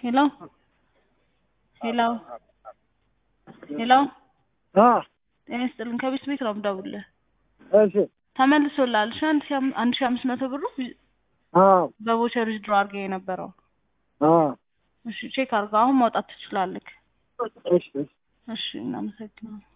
Hello? Hello? Hello? ጤና ይስጥልኝ ከቤት ቤት ነው የምደውልልህ። እሺ ተመልሶልሃል። እሺ 1500 ብሩ በቮቸር ዊዝድሮ አድርገህ የነበረው። እሺ ቼክ አድርገው አሁን ማውጣት ትችላለህ። እሺ እሺ እናመሰግናለን።